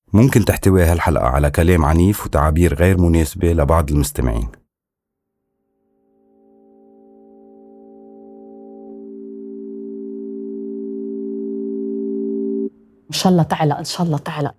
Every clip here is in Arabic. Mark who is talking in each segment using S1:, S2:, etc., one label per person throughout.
S1: ممكن تحتوي هالحلقة على كلام عنيف وتعابير غير مناسبة لبعض المستمعين.
S2: إن شاء الله تعلق، إن شاء الله تعلق.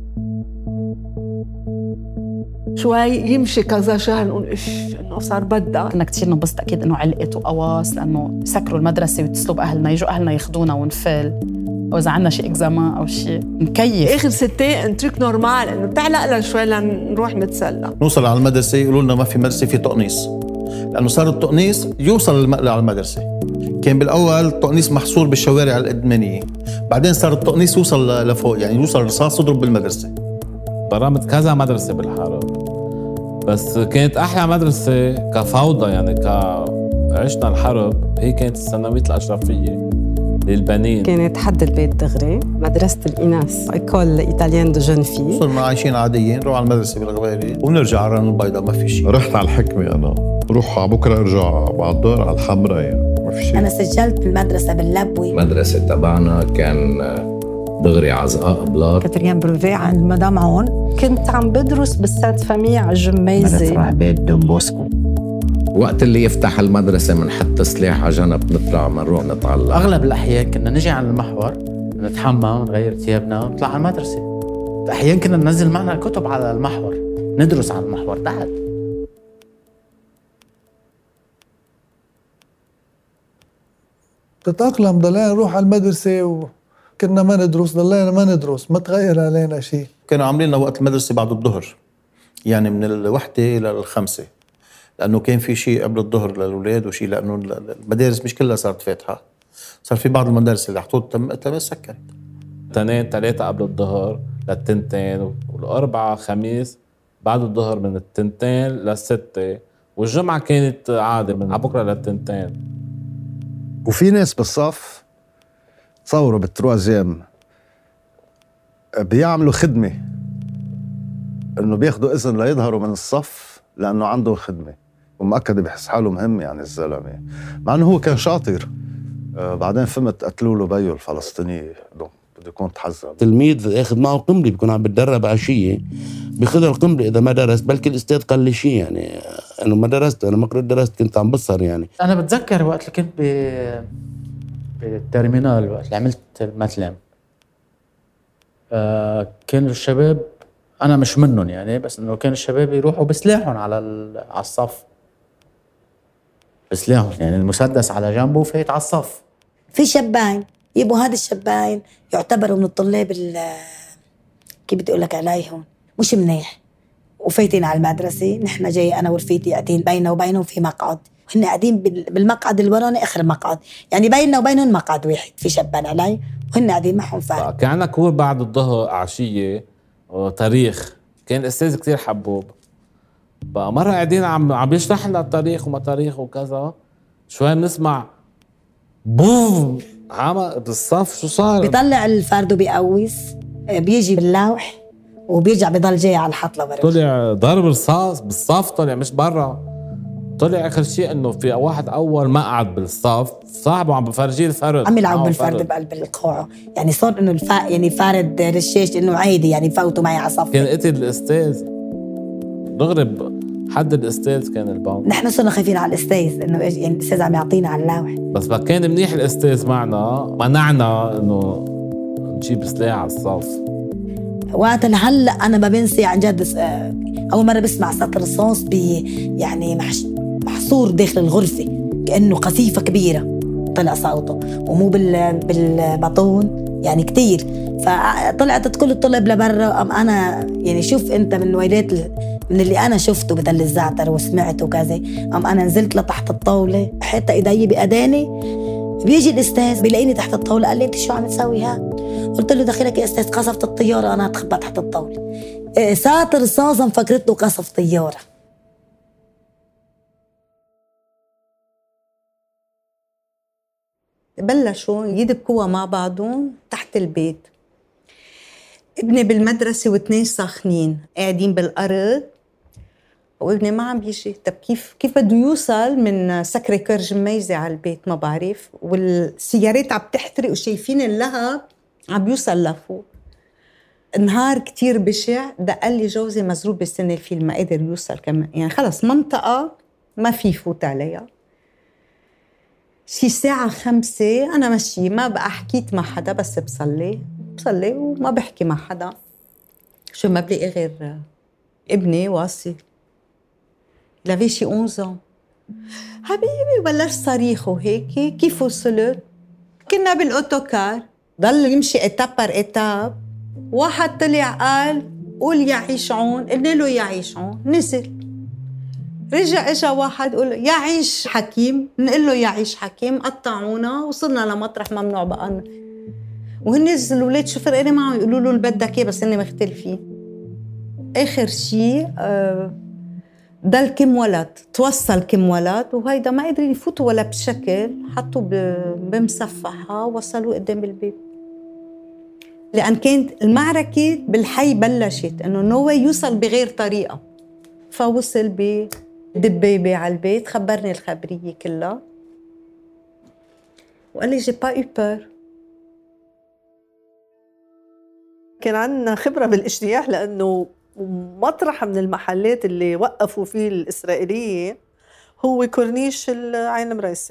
S3: شوي يمشي كذا شهر نقول إنه صار بدأ.
S2: كنا كتير نبسط أكيد إنه علقت وقواص، لأنه سكروا المدرسة ويتصلوا بأهلنا، يجوا أهلنا ياخدونا ونفل، أو إذا عنا شيء إكزامان أو شيء نكيف.
S3: آخر ستة انترك نورمال إنه تعلق لنا شوي لنروح نتسلى.
S4: نوصل على المدرسة يقولوا لنا ما في مدرسة، في تقنيص، لأنه صار التقنيص يوصل على المدرسة. كان بالأول التقنيص محصور بالشوارع الإدمانية، بعدين صار التقنيص يوصل لفوق، يعني يوصل رصاص يضرب بالمدرسة.
S5: برامت كذا مدرسة بالحرب، بس كانت أحلى مدرسة كفوضى، يعني عشنا الحرب، هي كانت الثانوية الأشرفية للبنين.
S6: كانت حد البيت دغري، مدرسة الإناث، إيكول إيطاليان دو جون في.
S4: صرنا عايشين عاديين، نروح على المدرسة بالغواري ونرجع على رن البيضاء، ما في شيء.
S7: رحت على الحكمة أنا، بروح على بكرة أرجع بعد الظهر على الحمراء، يعني ما في شيء.
S8: أنا سجلت بالمدرسة باللبوي.
S9: المدرسة تبعنا كان دغري عزقاء بلاط.
S10: كاتريان بروفي عند مدام عون.
S6: كنت عم بدرس بالسانت فامية على الجميزة.
S11: مدرسة رهبات دون بوسكو.
S9: وقت اللي يفتح المدرسة منحط سلاح على جنب، نطلع منروح نتعلم.
S12: أغلب الأحيان كنا نجي على المحور نتحمى ونغير ثيابنا ونطلع على المدرسة. أحيان كنا ننزل معنا كتب على المحور، ندرس على المحور تحت.
S13: تتأقلم، ضلينا نروح على المدرسة وكنا ما ندرس، ضلينا ما ندرس، ما تغير علينا شيء.
S4: كانوا عاملين لنا وقت المدرسة بعد الظهر، يعني من 1 إلى 5، لأنه كان في شيء قبل الظهر للأولاد وشيء، لأنه المدارس مش كلها صارت فاتحة، صار في بعض المدارس اللي حطوط سكرت.
S5: 2 3 قبل الظهر للتنتين، والأربعة خميس بعد الظهر من 2 ل6، والجمعة كانت عادة من بكرة للتنتين.
S7: وفي ناس بالصف تصوروا بالتروازيام بيعملوا خدمة، إنه بياخدوا إذن ليظهروا من الصف لأنه عنده خدمة، ومؤكد بيحس حاله مهم يعني الزلمة، مع إنه هو كان شاطر. بعدين فهمت قتلوا له بيو الفلسطيني، بده يكون تحذر.
S14: تلميذ ياخذ معه قنبلة، بيكون عم بتدرب عشية، بياخذ القنبلة إذا ما درس، بلكي الأستاذ قال لي شيء، يعني أنا ما درست، أنا ما قرأت درست، كنت عم بصر. يعني
S12: أنا بتذكر وقت اللي كنت بالترمينال، وقت اللي عملت المتلم، كانوا الشباب، أنا مش منهم يعني، بس إنه كانوا الشباب يروحوا بسلاحهم على الصف، بسلاحهم يعني المسدس على جنبه فايت على الصف.
S8: في شباين يبقوا هذا الشباين يعتبروا من الطلاب كيف بدي أقول لك عليهم مش منيح، وفايتين على المدرسة. نحن جاي أنا ورفيقي قاعدين بيننا وبينهم في مقعد، وهن قاعدين بالمقعد الوراني آخر مقعد، يعني بيننا وبينهم مقعد واحد، في شبان علي وهن قاعدين معهم فارق.
S5: كان عنا كور بعد الظهر عشية وتاريخ، كان الأستاذ كتير حبوب. بقى مرة قاعدين عم يشرح لنا التاريخ وما تاريخ وكذا، شوي بنسمع بوم عمل بالصف. شو صار؟
S8: بيطلع الفرد وبيقوس، بيجي باللوح وبيرجع بيضل جاي على الحطلة برا.
S5: طلع ضرب رصاص بالصف، طلع مش برا. طلع آخر شيء إنه في واحد أول ما قعد بالصف، صاحبه عم بفرجيه الفرد،
S8: عم يلعب بالفرد بقلب القاعة، يعني صار إنه يعني فارد رشاش إنه عادي، يعني فوتوا معي على صف.
S5: كان قتل الأستاذ دغري، حد الأستاذ كان البنك.
S8: نحن صرنا خايفين على الأستاذ، إنه يعني الأستاذ عم يعطينا على اللوح.
S5: بس كان منيح الأستاذ معنا، منعنا إنه نجيب سلاح على الصف.
S8: وقت هلا أنا ما بنسي عن جد، أول مرة بسمع صوت رصاص يعني محصور داخل الغرفة، كأنه قصيفة كبيرة طلع صوته، ومو بالبطون يعني كتير. فطلعت كل الطلاب لبرا. أنا يعني شوف أنت من ويلات من اللي أنا شفته بتل الزعتر وسمعته كذا، أنا نزلت لتحت الطاولة، حتى إيدي بأداني. بيجي الأستاذ بيلاقيني تحت الطاولة، قال لي أنت شو عم تسوي ها؟ قلت له دخلك يا أستاذ، قصفت الطيارة، أنا أتخبى تحت الطاولة. ساتر رصاصة مفكرته قصف طيارة.
S10: بلشوا يدبكوا مع بعضهم تحت البيت. ابني بالمدرسة واثنين ساخنين قاعدين بالأرض، وابني ما عم بيجي. طب كيف بده يوصل من سكري كور جميزة على البيت؟ ما بعرف. والسيارات عم تحترق وشايفين اللهب عم بيوصل لفوق. نهار كتير بشع، دق لي جوزي مزروب بالسنة الفيل، ما قدر يوصل كمان، يعني خلص منطقة ما في يفوت عليها. شي ساعة 5 أنا ماشي، ما بقى حكيت مع حدا، بس بصلي وما بحكي مع حدا. شو ما بلاقي غير ابني واصل لافي شي 11 حبيبي، بلش صريخه هيك. كيف وصلت؟ كنا بالأوتوكار، ضل يمشي إتاب بار إتاب. واحد طلع قال قول يعيش عون، قلنا له يعيش عون، نزل. رجع اجا واحد قول يعيش حكيم، نقول له يعيش حكيم. قطعونا، وصلنا لمطرح ممنوع بقى. وهن الولاد شو فرقني معهم، يقولوا له اللي بدك اياه، بس هن مختلفين. اخر شيء ضل كم ولد، توصل كم ولد، وهيدا ما قدروا يفوتوا ولا بشكل، حطوا بمصفحة، وصلوا قدام البيت. لأن كانت المعركة بالحي بلشت، إنه نو يوصل بغير طريقة. فوصل بدبابة على البيت، خبرني الخبرية كلها، وقال لي j'ai pas eu peur.
S3: كان عندنا خبرة بالاجتياح، لأنه مطرح من المحلات اللي وقفوا فيه الإسرائيلية هو كورنيش العين المريسي،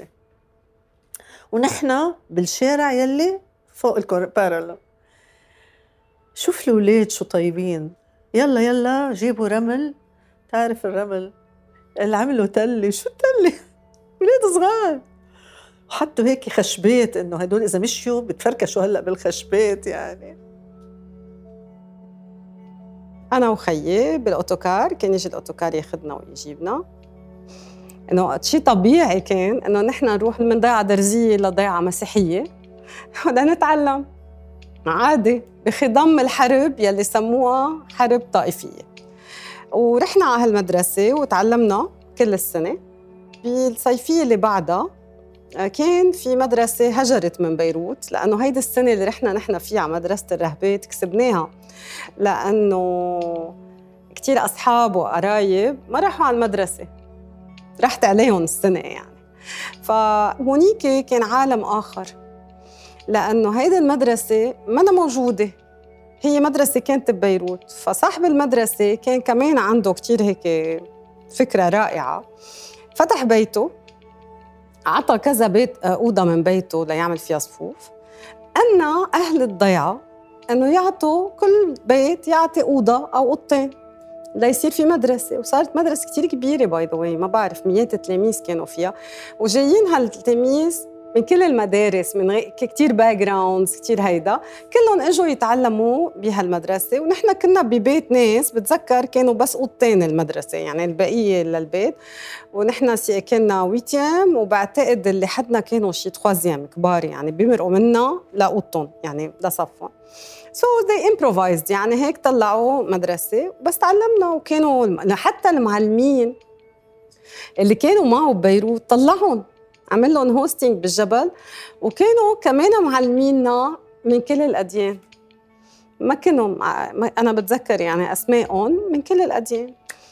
S3: ونحن بالشارع يلي فوق البارالل. شوف الولاد شو طيبين، يلا جيبوا رمل، تعرف الرمل اللي عملوا تلي، شو التلي؟ ولاد صغار، وحطوا هيك خشبات، انه هدول اذا مشيوا بتفركشوا هلا بالخشبات. يعني
S6: أنا وخيي بالأوتوكار، كان يجي الأوتوكار ياخدنا ويجيبنا. إنه شيء طبيعي كان إنه نحن نروح من ضيعة درزية لضيعة مسيحية بدنا نتعلم عادي بخضم الحرب يلي سموها حرب طائفية. ورحنا على هالمدرسة وتعلمنا كل السنة. بالصيفية اللي بعدها كان في مدرسة هجرت من بيروت، لأنه هيدي السنة اللي رحنا نحن فيها على مدرسة الرهبات كسبناها، لأنه كتير أصحاب وقرايب ما راحوا على المدرسة، رحت عليهم السنة يعني. فهونيك كان عالم آخر، لأنه هيدي المدرسة ما موجودة، هي مدرسة كانت ببيروت. فصاحب المدرسة كان كمان عنده كتير هيك فكرة رائعة، فتح بيته، عطى كذا بيت أوضة من بيته ليعمل فيها صفوف، أن أهل الضيعة أنه يعطوا كل بيت يعطي أوضة أو أوضتين ليصير في مدرسة. وصارت مدرسة كتير كبيرة باي ذا واي، ما بعرف مئات التلاميذ كانوا فيها، وجايين هالتلاميذ من كل المدارس، من كتير باك جراوندز كتير، هيدا كلهم اجوا يتعلموا بهالمدرسة. ونحن كنا ببيت ناس، بتذكر كانوا بس أوضتين المدرسة، يعني البقية للبيت، ونحن كنا 8 وبعتقد اللي حدنا كانوا شي 3 كبار، يعني بيمرقوا منا لأوضتهم يعني لصفهم. So they improvised، يعني هيك طلعوا مدرسة. بس تعلمنا، وكانوا حتى المعلمين اللي كانوا معه ببيروت طلعهم، عمل لهم هوستينج بالجبل، وكانوا كمان معلمينا من كل الأديان. ما كانوا أنا بتذكر يعني أسمائهم من كل الأديان.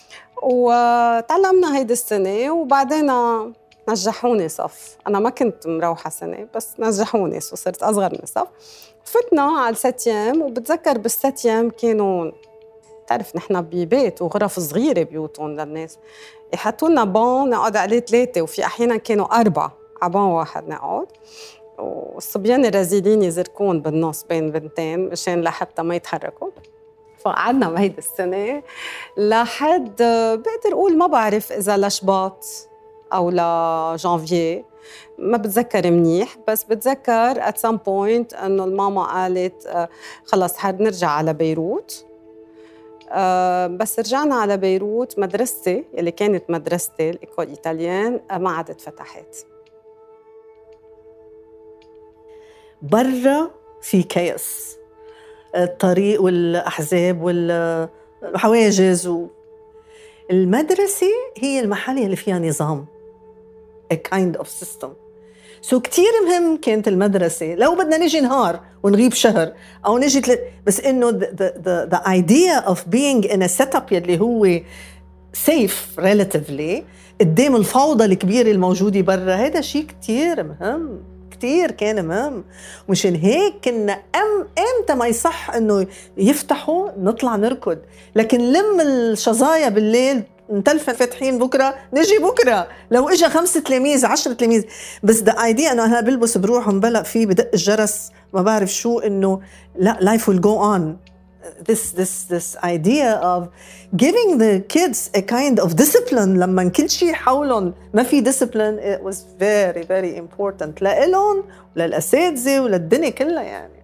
S6: وتعلمنا هيدي السنة، وبعدين نجحوني صف. أنا ما كنت مروحة سنة، بس نجحوني وصرت أصغر من صف. فتنا على 7، وبتذكر بال7 كانوا تعرف نحن ببيت وغرف صغيرة بيوتهم للناس، يحطوا لنا بان نقعد عليه 3، وفي أحيانا كانوا 4 على بان واحد نقعد، والصبيان الرزيلين يزركون بالنص بين بنتين مشان لحتى ما يتحركوا. فقعدنا بهيدي السنة لحد بقدر أقول ما بعرف إذا لشباط أو لجانفييه، ما بتذكر منيح، بس بتذكر at some point أنه الماما قالت خلص حنرجع على بيروت. بس رجعنا على بيروت، مدرستي اللي كانت مدرستي الإيكول إيطاليان ما عادت فتحت.
S3: برا في كيس، الطريق والأحزاب والحواجز، المدرسة هي المحل اللي فيها نظام، a kind of system. سو كتير مهم كانت المدرسة. لو بدنا نجي نهار ونغيب شهر أو نجي بس إنه the idea of being in a setup يلي هو safe relatively قدام الفوضى الكبيرة الموجودة برا، هذا شيء كتير مهم كتير كان مهم. ومشان هيك كنا امتى ما يصح انه يفتحوا نطلع نركض، لكن لم الشظايا بالليل نتلفن فاتحين بكره نجي بكره، لو اجى 5 تلاميذ 10 تلاميذ بس the idea انه انا بلبس بروح ومبلق فيه بدق الجرس ما بعرف شو، انه لا life will go on. This idea of giving the kids a kind of discipline لما كل شيء حولهم ما في discipline, it was very very important لإلهم وللأساتذة وللدنيا كلها يعني.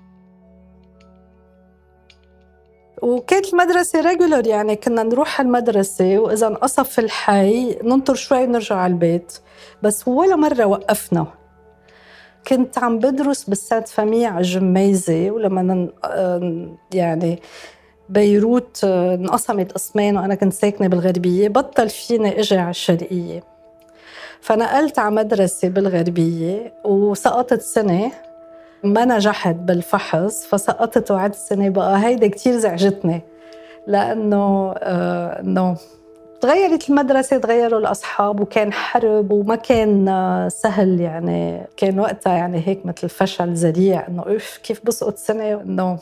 S6: وكانت المدرسة ريجولر، يعني كنا نروح المدرسة وإذا انقصف الحي ننطر شوي ونرجع على البيت، بس ولا مرة وقفنا. كنت عم بدرس بالسانت فامي على الجميزة، ولما يعني بيروت انقسمت قسمين وأنا كنت ساكنة بالغربية بطل فيني أجي على الشرقية، فنقلت على مدرسة بالغربية وسقطت سنة، ما نجحت بالفحص فسقطت وعدت سنة. بقى هيدا كتير زعجتني لأنه إنه تغيرت المدرسة، تغيروا الأصحاب وكان حرب وما كان سهل، يعني كان وقتها يعني هيك مثل فشل ذريع إنه كيف بسقط سنة. إنه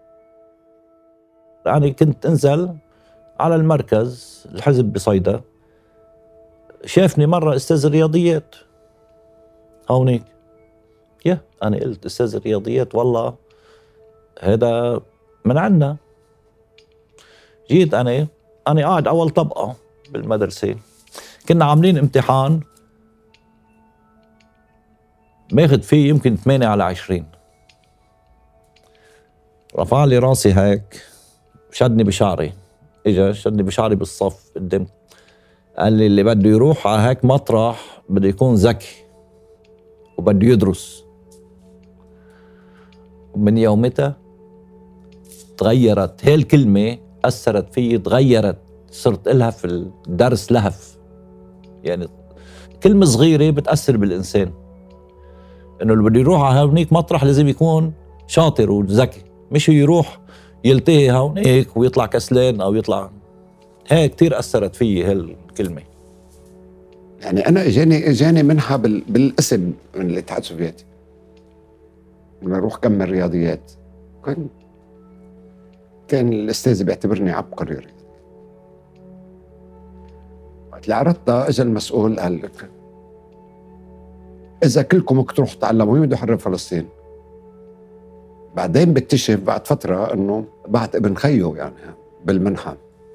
S11: يعني كنت انزل على المركز الحزب بصيدا، شافني مرة أستاذ الرياضيات هونيك، أنا قلت أستاذ الرياضيات والله هذا من عنا. جيت أنا قاعد أول طبقة بالمدرسة، كنا عاملين امتحان ماخد فيه يمكن 8/20، رفع لي راسي هيك شدني بشعري، إجا شدني بشعري بالصف قدام، قال لي اللي بده يروح على هيك مطرح بده يكون ذكي وبده يدرس. ومن يومتها تغيرت هاي الكلمة، أثرت فيي، تغيرت، صرت إلها في الدرس لهف. يعني كلمة صغيرة بتأثر بالإنسان، إنه اللي بده يروح على هونيك مطرح لازم يكون شاطر وذكي، مش يروح يلتهي هونيك ويطلع كسلان أو يطلع. هاي كتير أثرت فيي هالكلمة.
S9: يعني أنا إجاني منحة بالاسم من الاتحاد السوفيتي، لما أروح كمل رياضيات. كان الأستاذ بيعتبرني عبقري رياضي. وقت اللي عرضتها اجى المسؤول قال لك إذا كلكم تروحوا تعلموا مين بده يحرر فلسطين. بعدين بكتشف بعد فترة إنه بعت ابن خيه يعني بالمنحة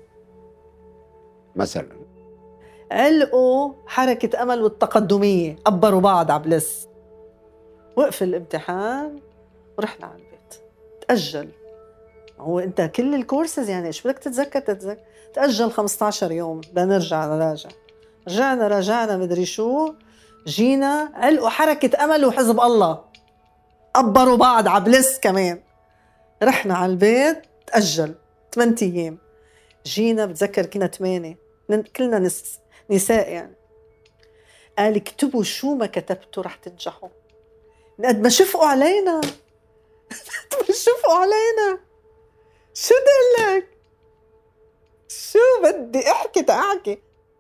S9: مثلا.
S3: علقوا حركة أمل والتقدمية، قبروا بعض عبلس. وقف الامتحان ورحنا على البيت، تأجل. هو أنت كل الكورسز يعني إيش بدك تتذكر تأجل 15 يوم بدنا نراجع. رجعنا مدري شو، جينا علقوا حركة أمل وحزب الله، قبروا بعض عبلس كمان. رحنا على البيت، تأجل 8 أيام. جينا بتذكر كنا 8 كلنا نساء يعني. قال اكتبوا شو ما كتبتوا رح تنجحوا. قد ما شفقوا علينا شو دلك، شو بدي احكي.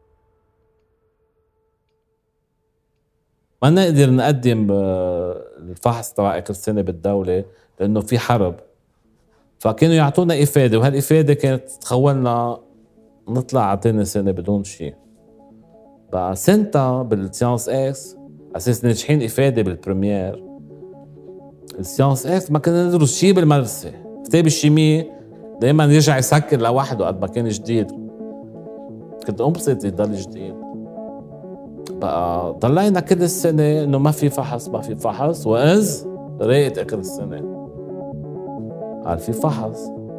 S5: ما نقدر نقدم الفحص تبع آخر سنة بالدولة لأنه في حرب، فكانوا يعطونا إفادة، وهالإفادة كانت تخولنا نطلع على تاني سنة بدون شيء. بقى سنتا بالسيانس اكس أساس ناجحين إفادة بالبريمير. السيانس اكس ما كنا ندرس شيء بالمدرسة، كتاب الشيمي دايما يرجع يسكر لوحده قد ما كان جديد، كنت أنبسط يضل جديد. بقى ضلينا كل السنة إنه ما في فحص، وإذ راقت آخر السنة قال في فحص.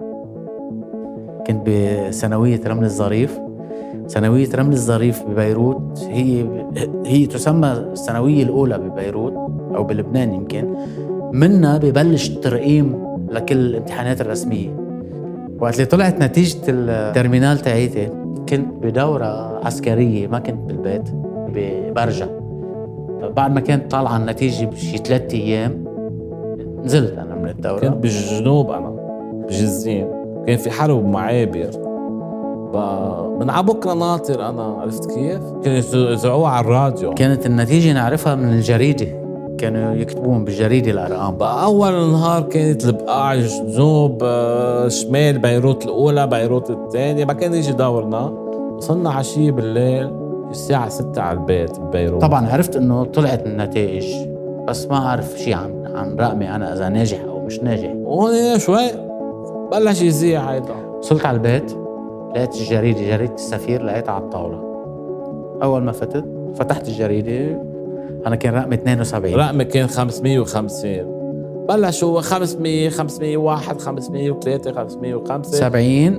S12: كنت بثانوية رمل الظريف. ثانوية رمل الظريف ببيروت هي تسمى الثانوية الأولى ببيروت أو بلبنان يمكن. منها ببلش الترقيم لكل الامتحانات الرسمية. وقت اللي طلعت نتيجة الترمينال تاعيتي كنت بدورة عسكرية، ما كنت بالبيت برجع. بعد ما كانت طالعة النتيجة بشي 3 أيام نزلت أنا من الدورة.
S5: كنت بالجنوب، أنا بجزين، كان في حرب معابر. من عبكرة ناطر أنا، عرفت كيف؟ كانوا يزعوها على الراديو.
S12: كانت النتيجة نعرفها من الجريدة كانوا يكتبون بالجريدة الأرقام.
S5: بأول نهار كانت البقاع جنوب شمال بيروت الأولى بيروت الثانية، ما كان يجي دورنا. وصلنا عشية بالليل الساعة 6 على البيت ببيروت.
S12: طبعا عرفت إنه طلعت النتائج، بس ما أعرف شيء عن رقمي أنا إذا ناجح أو مش ناجح.
S5: وهون شوي بلش يزيع هيدا.
S12: وصلت على البيت لقيت جريدة السفير، لقيتها على الطاولة. أول ما فتحت الجريدة أنا كان رقمي 72،
S5: رقمي كان 550. بلش هو 500 501 503 505
S12: 70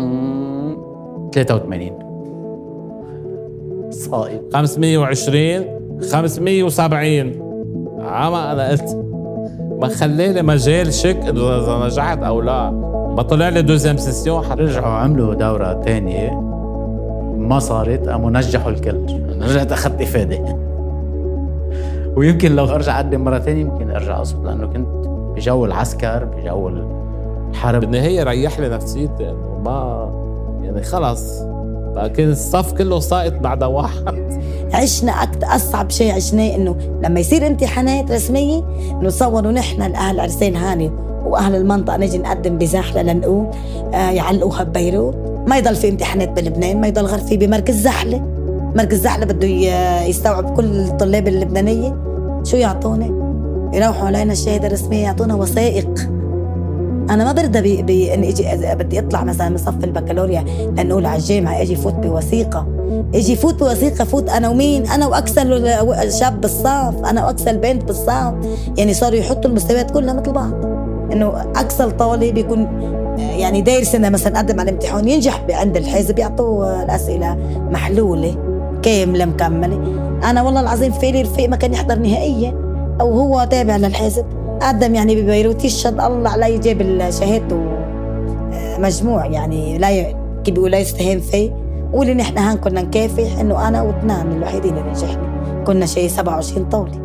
S12: 83 صائب
S5: 520 570. عما أنا قلت ما خلالي مجال شك إذا نجحت أو لا. ما طلع لي دوزيام سيسيون.
S12: رجعوا عملوا دورة تانية ما صارت، قاموا نجحوا الكل. أنا رجعت أخذت إفادة. ويمكن لو أرجع أقدم مرة تانية يمكن أرجع أصوت، لأنه كنت بجو العسكر بجو الحرب.
S5: بالنهاية ريح لي نفسيتي إنه ما يعني خلص كان الصف كله ساقط بعد واحد.
S8: عشنا أصعب شيء عشناه إنه لما يصير امتحانات رسمية إنه صوروا نحن الأهل عرسين هاني وأهل المنطقة نجي نقدم بزحلة لنقوم يعلقوها ببيروت. ما يضل في امتحانات بلبنان، ما يضل غير في بمركز زحلة. مركز زحلة بده يستوعب كل الطلاب اللبنانية. شو يعطونا؟ يروحوا علينا الشهادة الرسمية يعطونا وثائق. أنا ما برضى إني بدي أطلع مثلا من صف البكالوريا لنقول على الجامعة أجي فوت بوثيقة. فوت أنا ومين؟ أنا وأكثر شاب بالصف، أنا وأكثر بنت بالصف. يعني صاروا يحطوا المستويات كلها مثل بعض، إنه أكثر طالب يكون يعني داير سنة مثلا قدم على الامتحان ينجح عند الحزب يعطوه الأسئلة محلولة كاملة مكملة. أنا والله العظيم فيلي رفيق ما كان يحضر نهائية أو هو تابع للحزب، قدم يعني ببيروت يشهد الله علي جاب شهادته مجموع، يعني لا كي بيقول لا يستهان فيه. قولي نحن هان كنا نكافح إنه أنا واثنان الوحيدين اللي نجحنا، كنا شيء 27 طاولة.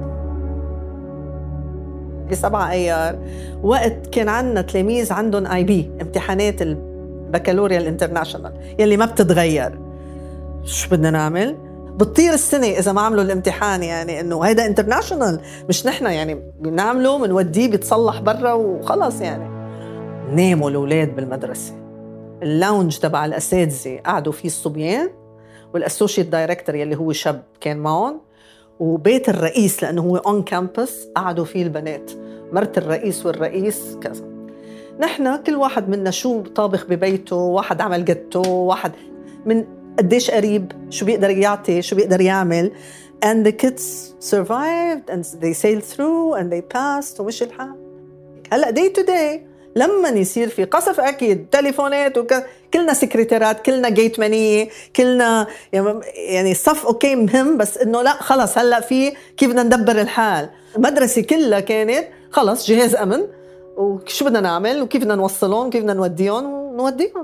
S3: ب7 أيار وقت كان عندنا تلاميذ عندهم IB امتحانات البكالوريا الانترناشنال يلي ما بتتغير. شو بدنا نعمل؟ بتطير السنة إذا ما عملوا الامتحان، يعني إنه هيدا انترناشنال مش نحن يعني بنعمله بنوديه بيتصلح برا وخلص. يعني ناموا الأولاد بالمدرسة، اللاونج تبع الأساتذة قعدوا فيه الصبيان والأسوشيت دايركتور يلي هو شاب كان معهم، وبيت الرئيس لأنه هو اون كامبس قعدوا فيه البنات، مرت الرئيس والرئيس كذا. نحن كل واحد منا شو طابخ ببيته، واحد عمل جاتو، واحد من قديش قريب شو بيقدر يعطي شو بيقدر يعمل. and the kids survived and they sailed through and they passed ومشي الحال. هلأ day to day لما يصير في قصف أكيد تليفونات كلنا سكرتيرات، كلنا جيت منية، كلنا يعني الصف أوكي مهم، بس إنه لا خلص هلأ في كيف بدنا ندبر الحال. المدرسة كلها كانت خلص جهاز أمن، وشو بدنا نعمل وكيف بدنا نوصلهم وكيف بدنا نوديهم ونوديهم.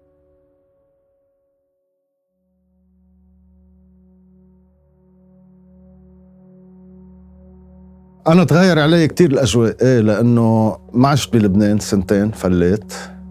S7: أنا تغير علي كتير الأجواء، لأنه ما عشت بلبنان 2 سنين فليت.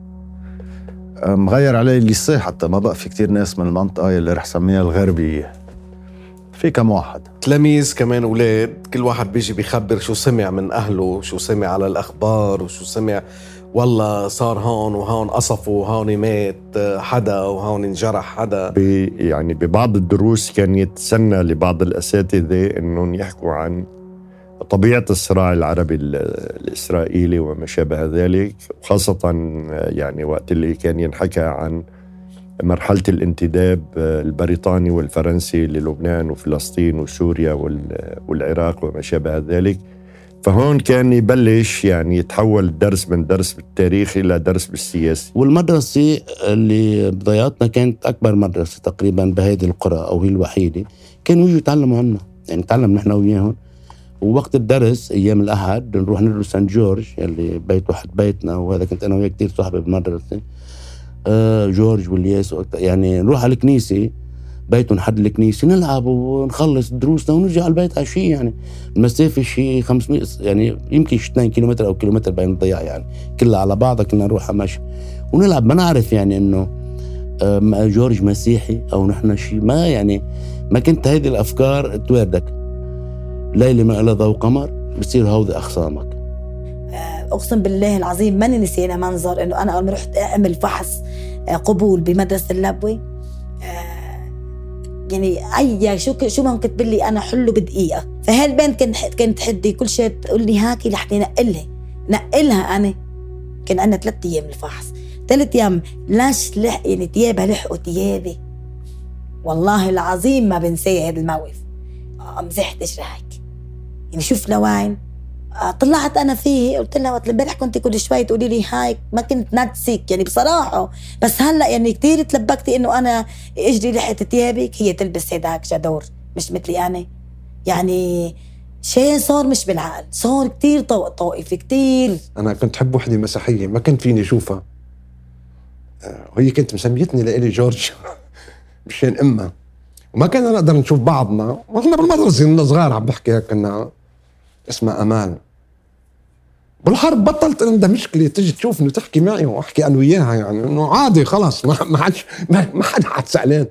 S7: مغير علي الليسيه، حتى ما بقى في كتير ناس من المنطقة اللي رح سميها الغربية، في كم واحد
S15: تلاميذ كمان أولاد، كل واحد بيجي بيخبر شو سمع من أهله، شو سمع على الأخبار، وشو سمع والله صار هون وهون قصفوا وهون مات حدا وهون انجرح حدا.
S16: يعني ببعض الدروس كان يتسنى لبعض الأساتذة إنهم يحكوا عن طبيعة الصراع العربي الإسرائيلي وما شابه ذلك، وخاصة يعني وقت اللي كان ينحكى عن مرحلة الانتداب البريطاني والفرنسي للبنان وفلسطين وسوريا والعراق وما شابه ذلك. فهون كان يبلش يعني يتحول الدرس من درس بالتاريخ إلى درس بالسياسة.
S14: والمدرسة اللي بضيعتنا كانت أكبر مدرسة تقريبا بهذه القرى أو هي الوحيدة، كانوا يجوا يتعلموا عنا، يعني نتعلم نحن وياهم. ووقت الدرس أيام الأحد نروح ندرس سان جورج اللي بيت واحد بيتنا، وهذا كنت أنا وياه كتير صحبة بالمدرسة، جورج والياس. يعني نروح على الكنيسة بيتهم حد الكنيسة نلعب ونخلص دروسنا ونرجع على البيت عشية. يعني المسافة شيء 500 يعني يمكن 2 كيلومتر أو كيلومتر بين الضياع، يعني كلها على بعضها كنا نروح ماشي ونلعب. ما نعرف يعني إنه جورج مسيحي أو نحن شيء، ما يعني ما كنت هذه الأفكار تواردك. ليلة ما إلى ضوء قمر بتصير هودي أخصامك.
S8: أقسم بالله العظيم ماني نسينا منظر إنه أنا أول ما رحت أعمل فحص قبول بمدرسة اللبوي، يعني أي شو ممكن تقولي أنا حله بدقيقة. فهالبنت كانت تحدي كل شيء تقول لي هاكي لحتى نقلها. أنا كان عندنا 3 أيام الفحص، 3 أيام لاش يعني تيابها لحقوا تيابي. والله العظيم ما بنسي هذا الموقف. مزحتش هيك يعني شوف لوين طلعت أنا فيه. قلت لها وقت البارح كنت كل شوي تقولي لي هاي ما كنت نتسك يعني بصراحة، بس هلأ يعني كتير تلبكتي إنه أنا إجري لحقت تيابك هي تلبس هيداك جدور مش مثلي أنا. يعني شيء صار مش بالعقل، صار كتير طائف كتير.
S9: أنا كنت حب وحدة مسيحية ما كنت فيني أشوفها، وهي كنت مسميتني لإلي جورج مشان أمها، وما كنا نقدر نشوف بعضنا وإحنا بالمدرسة كنا صغار. عم بحكي كنا اسمها أمال. بالحرب بطلت عندها مشكلة تجي تشوفني وتحكي معي وأحكي أنا وياها، يعني إنه عادي خلاص ما حدا حد زعلان.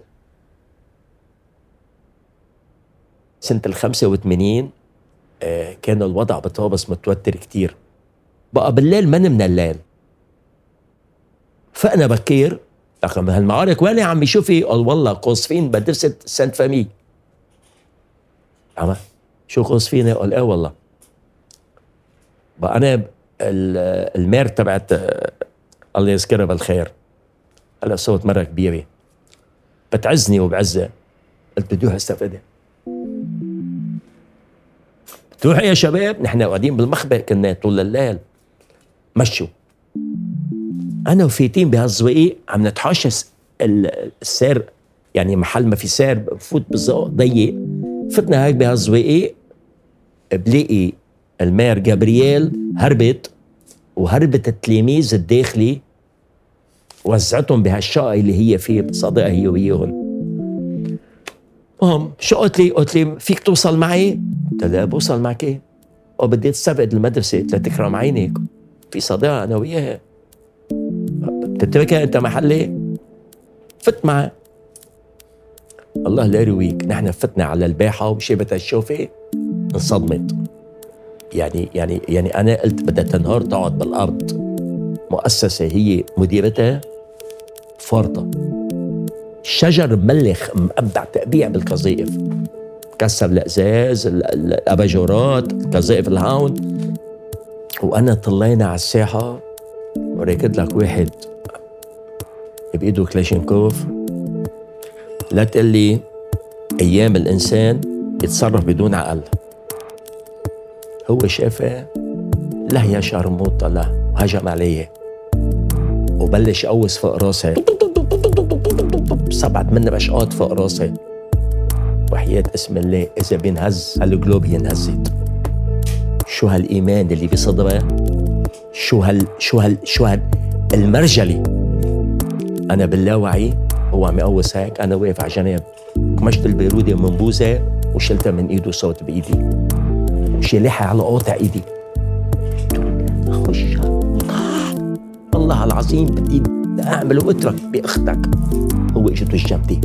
S17: سنة 85 كان الوضع بطابس متوتر كتير. بقى بالليل ما نمنا الليل، فأنا بكير رقم هالمعارك وين يا عمي شوفي؟ قال والله قاصفين مدرسة سانت فامي. عم شو قاصفين؟ قال والله. بقى أنا المير تبعت الله يذكرها بالخير هلا صوت مرة كبيرة بتعزني وبعزها. قلت بدي استفدها. تروحوا يا شباب نحن قاعدين بالمخبأ كنا طول الليل مشوا أنا وفيتين بهالزويق عم نتحاشى السير، يعني محل ما في سير بفوت بالزق ضيق. فتنا هيك بهالزويق بلاقي المير جابرييل هربت وهربت التلاميذ الداخلي وزعتهم بهالشقة اللي هي فيه بصدقها هي وياهم. شو قلت لي فيك توصل معي؟ قلت لا بوصل معك ايه؟ وبدي تستفقد المدرسة لتكرم عينك في صديقة أنا وياها بتتركها أنت محلي؟ فت معها. الله لا يرويك نحن فتنا على الباحة وشبت الشوفة انصدمت. يعني أنا قلت بدها تنهار تقعد بالأرض. مؤسسة هي مديرتها فارطة، شجر ملخ مقبع تقبيع بالقذائف، كسر الأزاز الأباجورات قذائف الهاون. وأنا طلعنا على الساحة وركض لك واحد بإيده كلاشينكوف. لا تقول لي أيام الإنسان يتصرف بدون عقل. هو شافها لا يا شرموطة لا، هجم عليه وبلش يقوس فوق راسها 7 بشقات فوق راسها. وحياة اسم الله إذا بينهز هالقلوب ينهزت. شو هالإيمان اللي بصدرها، شو هال المرجلي. أنا باللاوعي هو عم يقوس هيك، أنا واقف على جنب كمشت البيرودة من بوزة وشلتها من إيده صوت بإيدي وشيلحها على قاطع إيدي. خش والله العظيم بدي أعمل وأترك بأختك. هو إجته الجنبي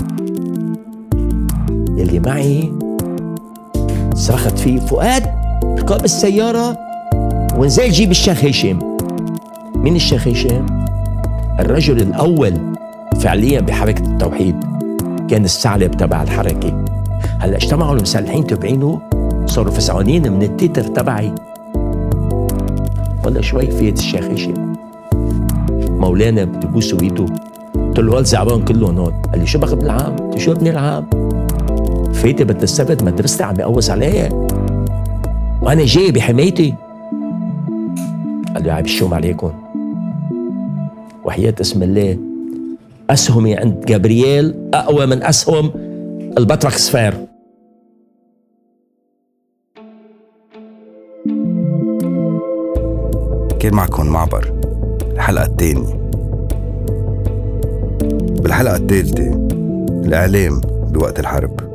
S17: يلي معي صرخت فيه فؤاد ركاب السيارة ونزل جيب الشيخ هشام. مين الشيخ هشام؟ الرجل الأول فعليا بحركة التوحيد، كان الثعلب تبع الحركة. هلا اجتمعوا المسلحين تبعينه صاروا فسعانين من التتر تبعي. ولا شوي فيت الشيخ هشام مولانا بدي بوسه بيده. قلت له هالزعبان كلهم هون. قال لي شو بخ ابن العام؟ قلت شو ابن العام؟ فيتي بدي استفد مدرستي عم يقوص عليها وانا جاي بحمايتي. قال لي عيب الشوم عليكم. وحياة اسم الله اسهمي عند جابرييل اقوى من اسهم البطرك سفير.
S1: كان معكم معبر الحلقة الثانية. بالحلقة الثالثة الإعلام بوقت الحرب.